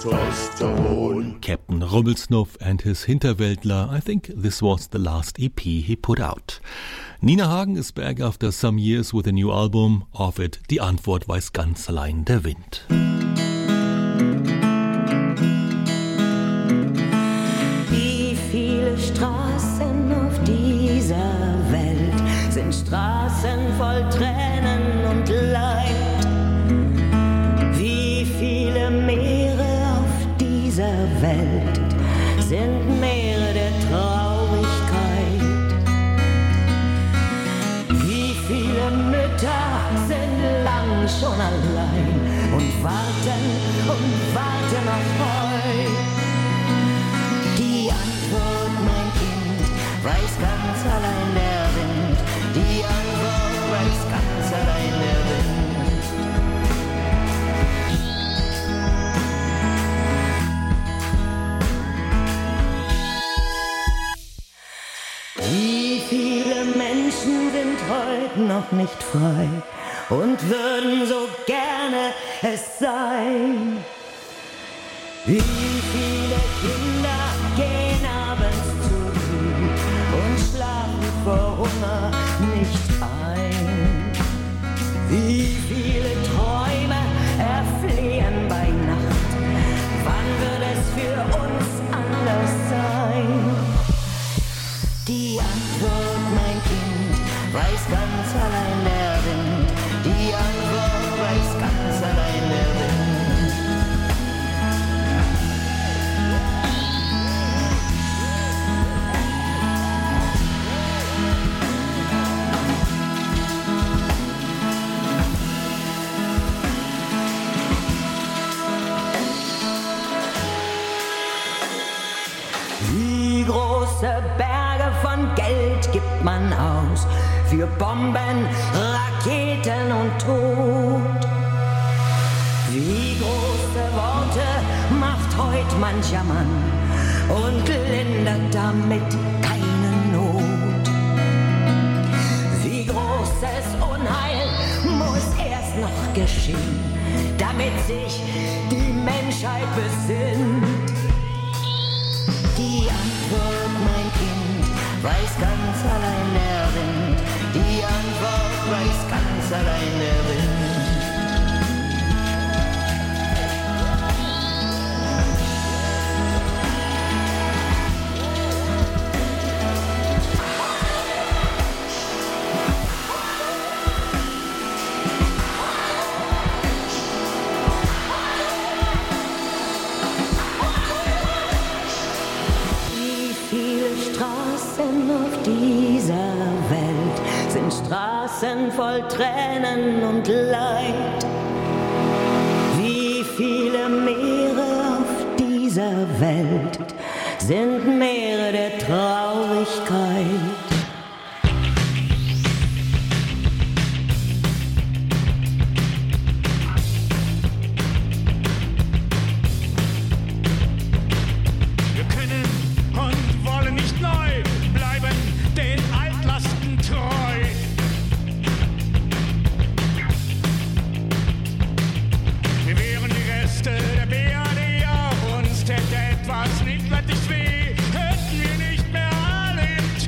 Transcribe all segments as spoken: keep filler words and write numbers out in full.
Testosteron. Captain Rubbelsnuff and his Hinterwäldler. I think this was the last E P he put out. Nina Hagen is back after some years with a new album. Off it, die Antwort weiß ganz allein der Wind. Wie viele Straßen auf dieser Welt sind Straßen voll Tränen und Leid? Wie viele Meere auf dieser Welt sind Meere der Traurigkeit? Wie viele Mütter sind lang schon allein und warten und warten auf euch? Die Antwort, mein Kind, weiß ganz allein der Wind. Die Antwort weiß ganz allein der Wind. Wie viele Menschen sind heute noch nicht frei und würden so gerne es sein? Wie viele Kinder gehen abends zur Ruhe und schlafen vor Hunger nicht ein? Wie viele Träume erfliehen bei Nacht? Wann wird es für uns anders sein? Die Antwort, mein Kind, weiß ganz allein der Wind. Die Antwort weiß ganz allein der Wind. Wie große Berge von Geld gibt man aus für Bomben, Raketen und Tod? Wie große Worte macht heut mancher Mann und lindert damit keine Not? Wie großes Unheil muss erst noch geschehen, damit sich die Menschheit besinnt? Die Antwort, mein Kind, weiß ganz allein der Wind. Die Antwort weiß ganz allein der Wind. Auf dieser Welt sind Straßen voll Tränen und Leid. Wie viele Meere auf dieser Welt sind Meere der Traurigkeit? Etwas nicht, was ich weh, hätten wir nicht mehr alle im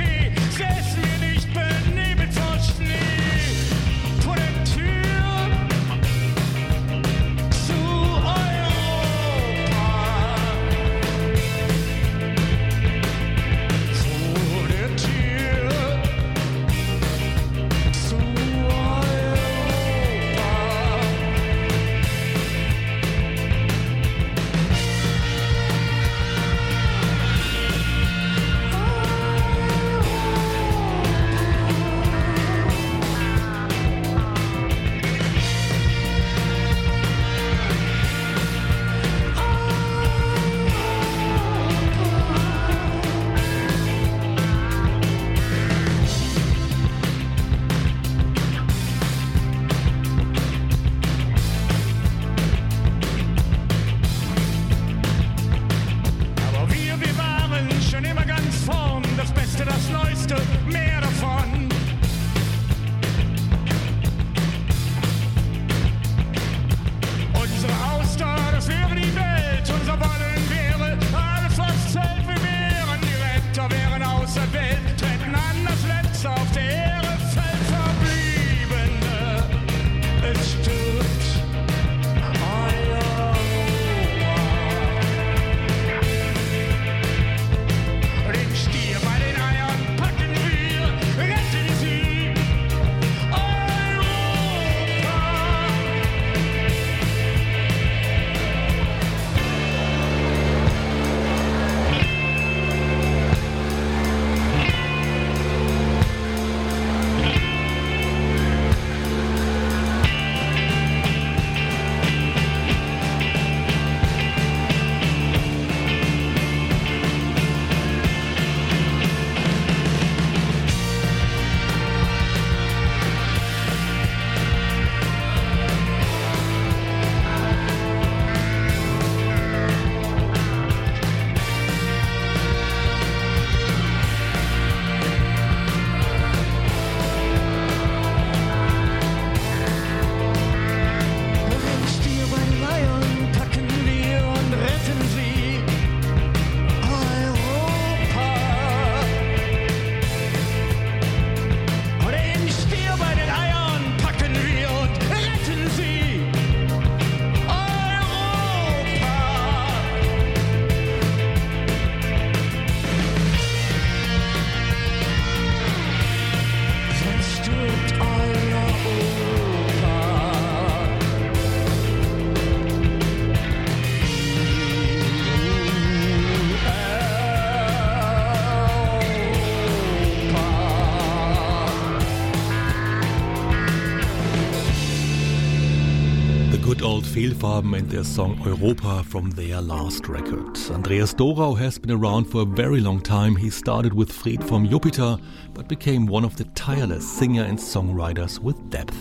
called Fehlfarben and their song Europa from their last record. Andreas Dorau has been around for a very long time. He started with Fred vom Jupiter, but became one of the tireless singer and songwriters with depth.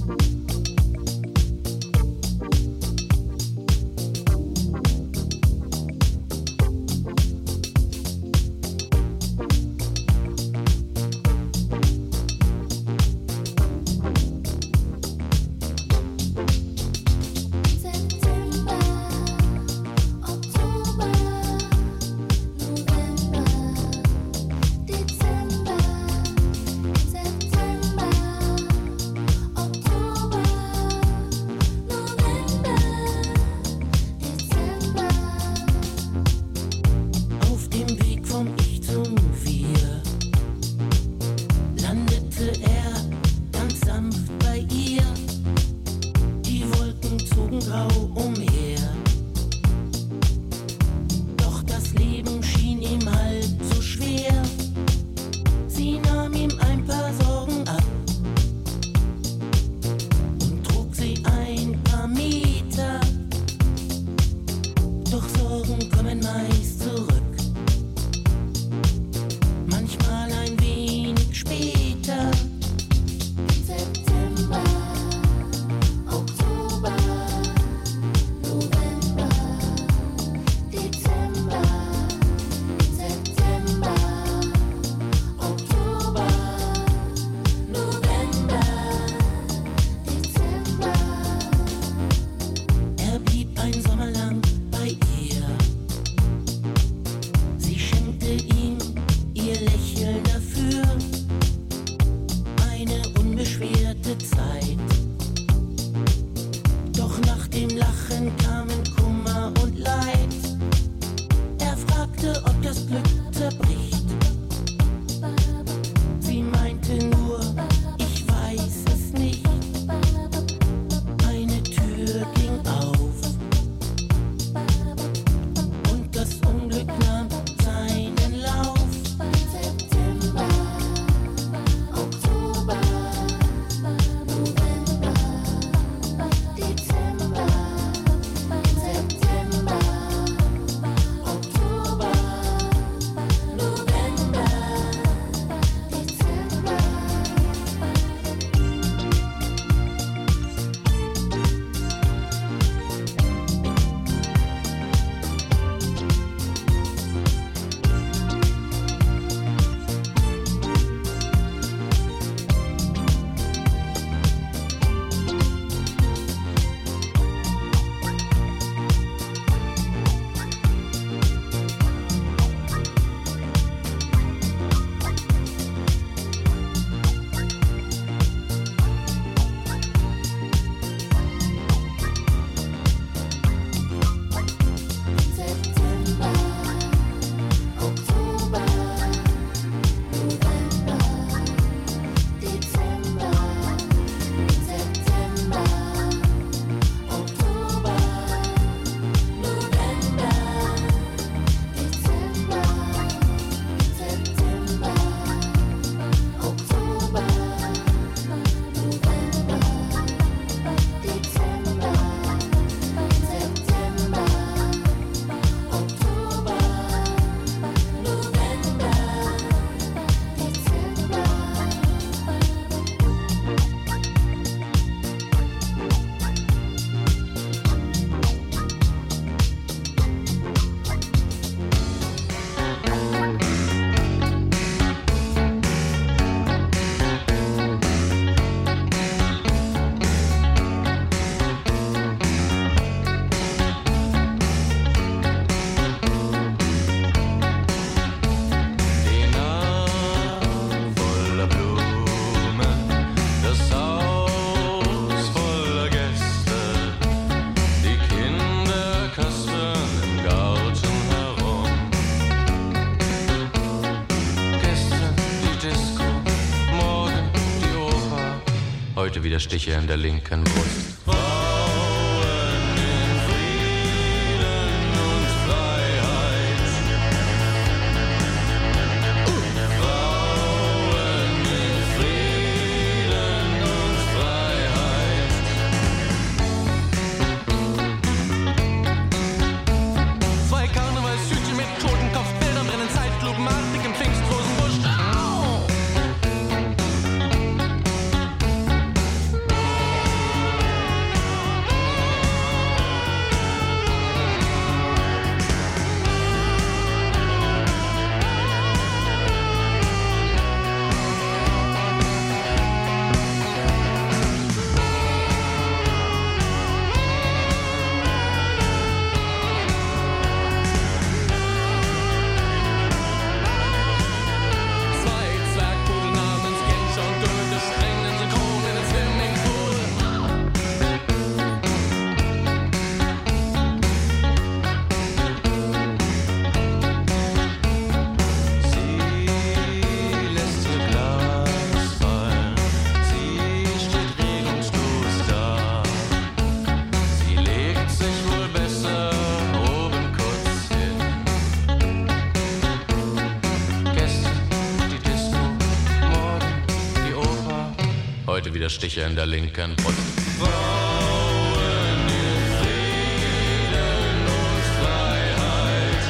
Heute wieder Stiche in der linken Brust. Frauen in Frieden und Freiheit. Frauen in Frieden und Freiheit. Karnevalshütchen mit Totenkopf, Bilder brennen zeitlupenartig im Pfingstrosenbusch. Au! Heute wieder Stiche in der linken Brust. Frauen in Frieden und Freiheit.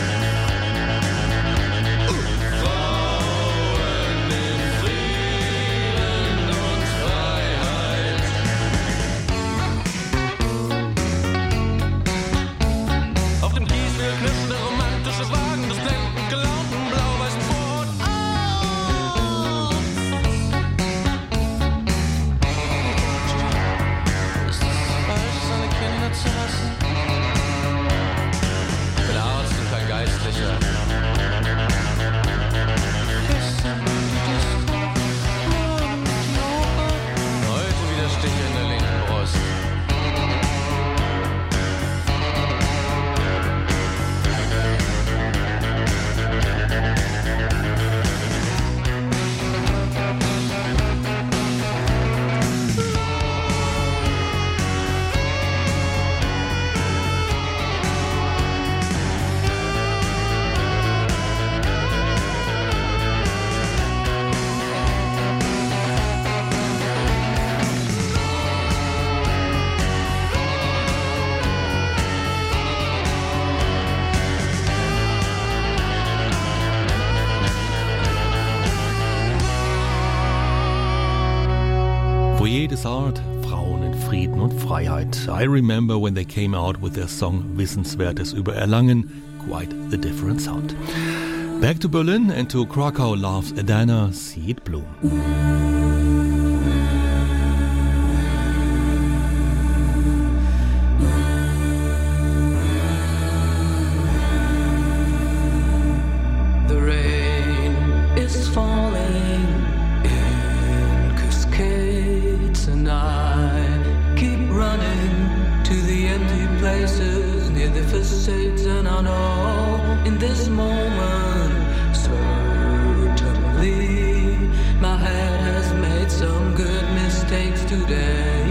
Frauen in Frieden und Freiheit. Auf dem Kiesel knistert der romantische Wagen des blendend gelaunten blau-weißen Brot. Ich bin Arzt und kein Geistlicher. Heute wieder Stiche in der linken Brust. Foyer des Art, Frauen in Frieden und Freiheit. I remember when they came out with their song Wissenswertes über Erlangen. Quite the different sound. Back to Berlin and to Krakow loves Adana, See It Bloom. And I know in this moment, certainly, my head has made some good mistakes today.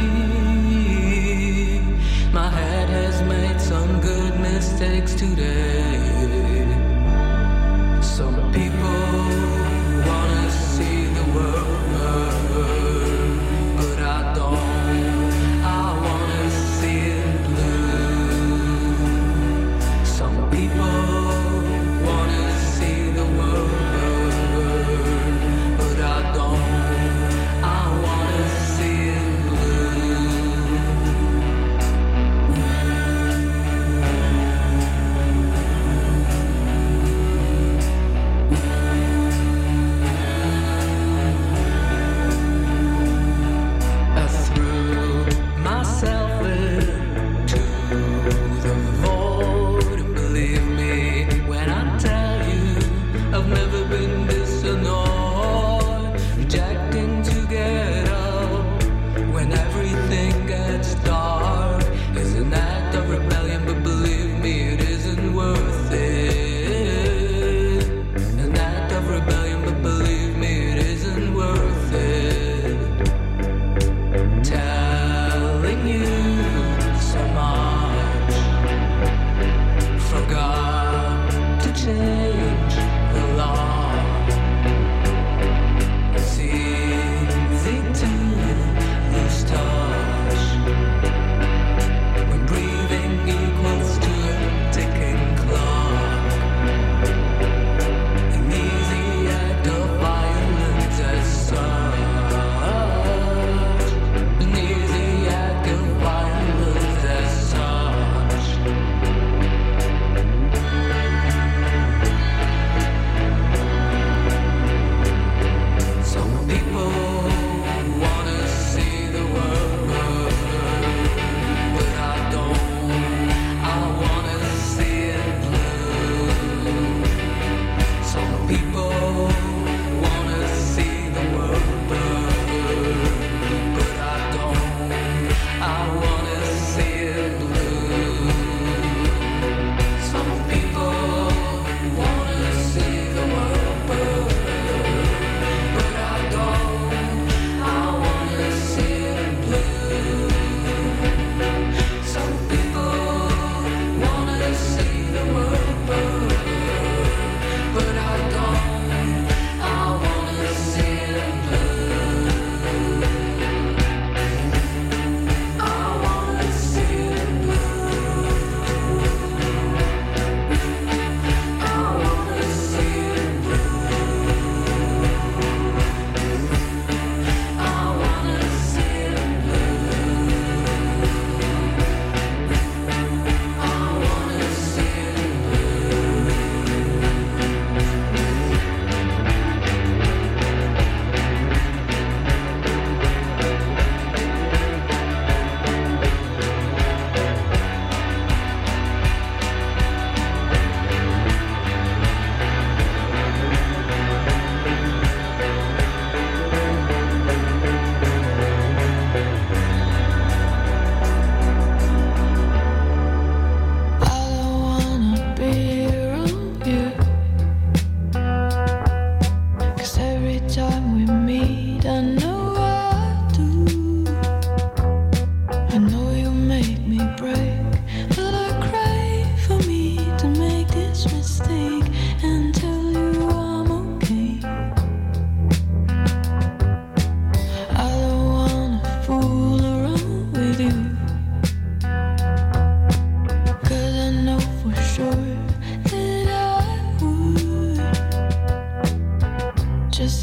My head has made some good mistakes today. Some people wanna see the world burn, but I don't. I wanna see it blue. Some people wanna see the world burn, but I don't. I wanna see it blue. I threw myself into the void, and believe me,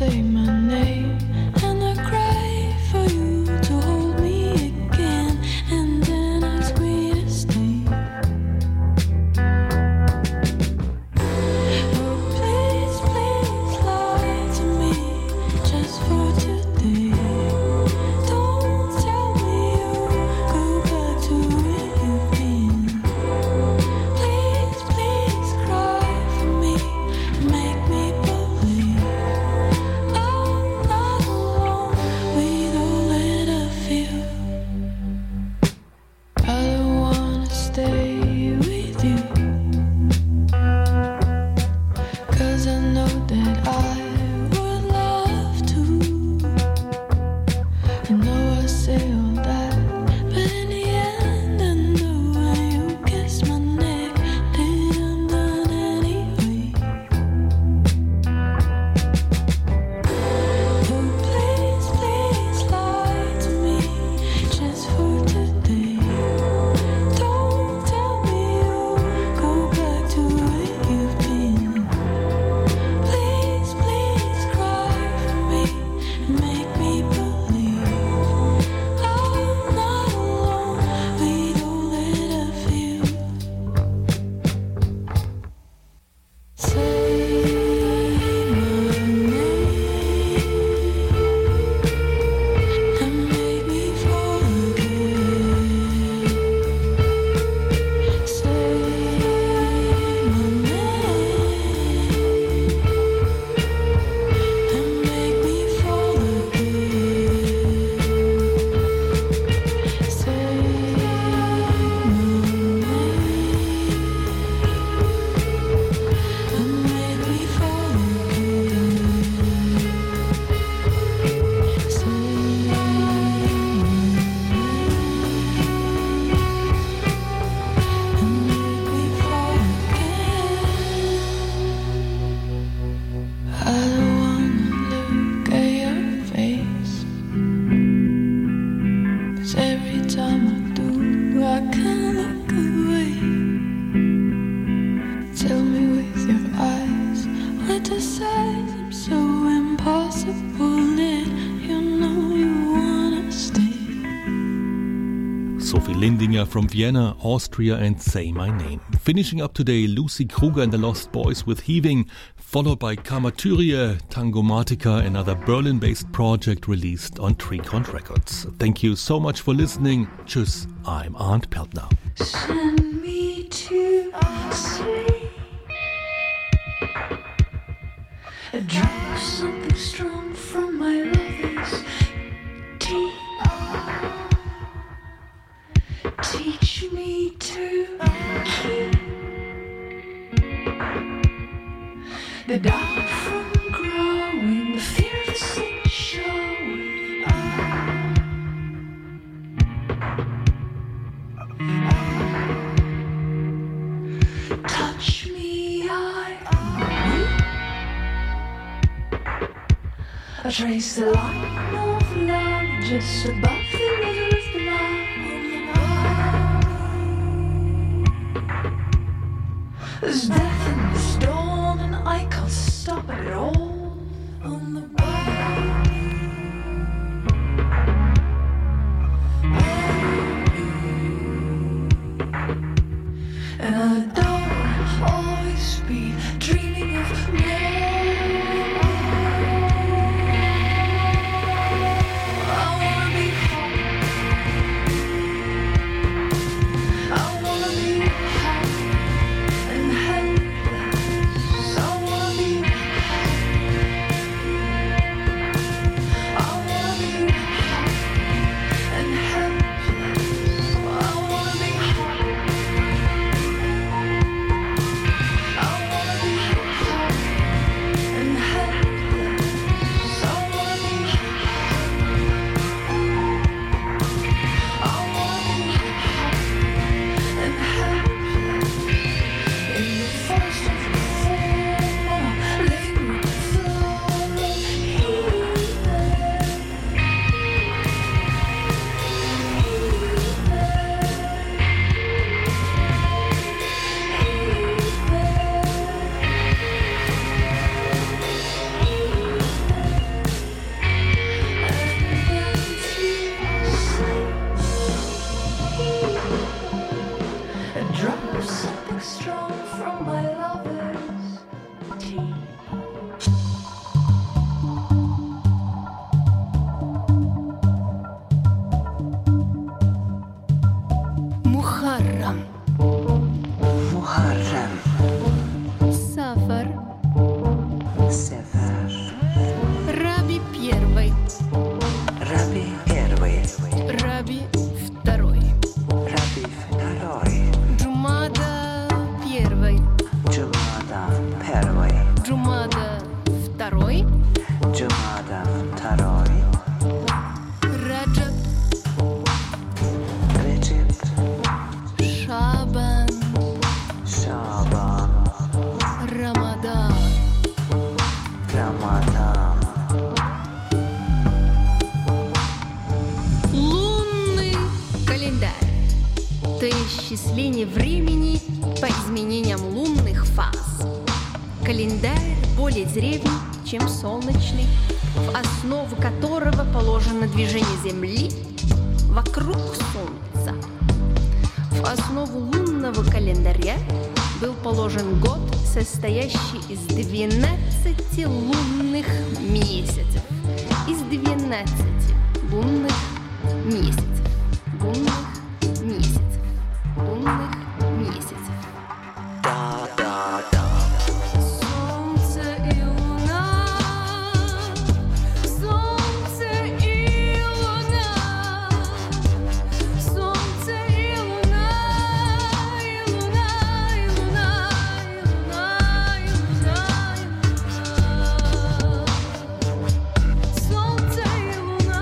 say my name, and I cry for you to hold me again, and then ask me to stay. Oh, please, please lie to me just for today. Don't tell me you'll go back to where you've been. Please, please cry for me, make me believe I'm not alone with all that I feel. I don't wanna stay with you, 'cause I know that I would love to. I know I say all that, but in the end I know when you kiss my neck that I'm done anyway. Oh, please, please lie to me just for today. Don't tell me you'll go back to where you've been. Please, please cry for me, make me believe I'm not alone with all that I feel. Say my name and make me fall again. Say my name and make me fall again. Say my name and make me fall again. Say my name and make me fall again. I don't wanna look at your face, 'cause every time I do, I can't look away. Tell me with your eyes what the size I'm so impossible that you know you wanna stay. Sophie Lindinger from Vienna, Austria, and Say My Name. Finishing up today, Lucy Kruger and the Lost Boys with Heaving, followed by Karmatyria, Tangomatica, another Berlin-based project released on Tricont Records. Thank you so much for listening. Tschüss, I'm Arndt Peltner. Send me to sleep. I draw something strong from my lover's teeth. Teach me to keep the doubt from growing, the fear of the sin showing. Touch me, I I trace the line of love just above the river of blood. There's death in the storm and I can't stop it at all. On the and I don't always be dreaming of more. I wanna be home. I wanna be happy and helpless. I wanna be happy. all my lovers. Tea. Muharram, Muharrem, Safar, Sefer, Раби первый, Rabi первый, Раби второй, Rabi второй, Джумада первый, Jumada первый, Джумада второй, Jumada второй, Раджаб, Recep, Шабан, Şaban, Рамадан. Ramazan, Лунный календарь, то есть счисление времени по изменениям лунных фаз. Календарь более древний, чем солнечный, в основу которого положено движение Земли вокруг Солнца. В основу лунного календаря был положен год, состоящий из двенадцати лунных месяцев. Из двенадцати лунных месяцев. Лунных месяцев. Лунных месяцев. da da da, Солнце и луна, солнце и луна, солнце и луна, и луна, и луна, и луна, и луна, и луна, солнце и луна.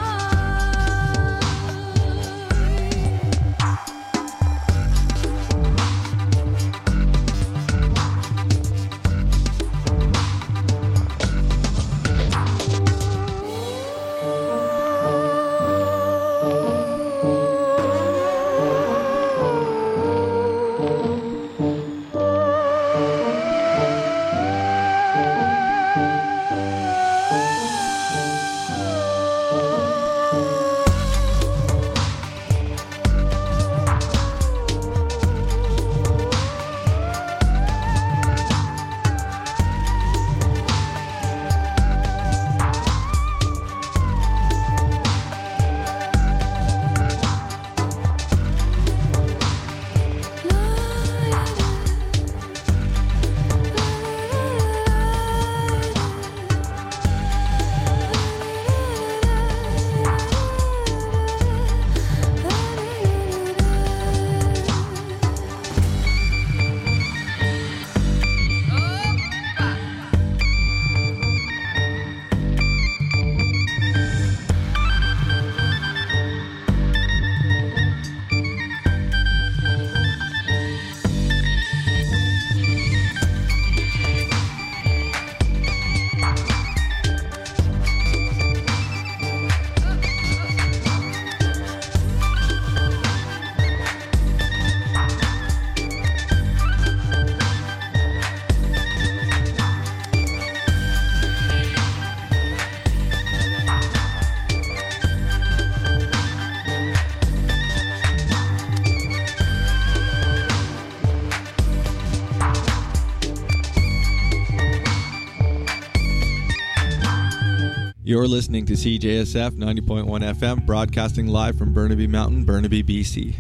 You're listening to C J S F ninety point one F M, broadcasting live from Burnaby Mountain, Burnaby, B C.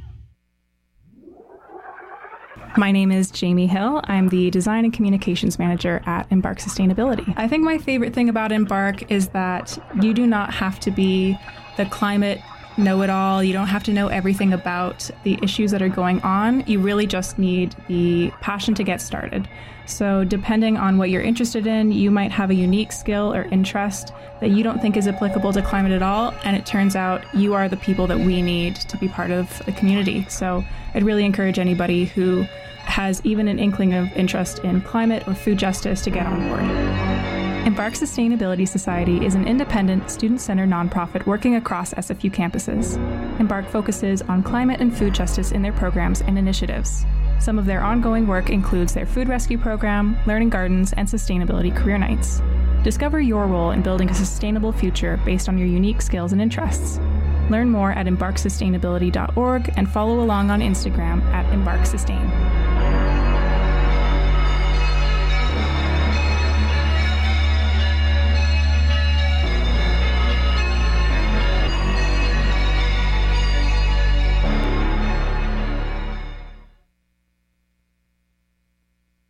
My name is Jamie Hill. I'm the Design and Communications Manager at Embark Sustainability. I think my favorite thing about Embark is that you do not have to be the climate know-it-all. You don't have to know everything about the issues that are going on. You really just need the passion to get started. So depending on what you're interested in, you might have a unique skill or interest that you don't think is applicable to climate at all, and it turns out you are the people that we need to be part of the community. So I'd really encourage anybody who has even an inkling of interest in climate or food justice to get on board. Embark Sustainability Society is an independent, student-centered nonprofit working across S F U campuses. Embark focuses on climate and food justice in their programs and initiatives. Some of their ongoing work includes their food rescue program, learning gardens, and sustainability career nights. Discover your role in building a sustainable future based on your unique skills and interests. Learn more at embark sustainability dot org and follow along on Instagram at embark sustain.